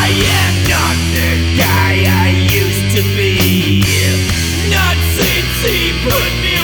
am not the guy I used to be. Not since he put me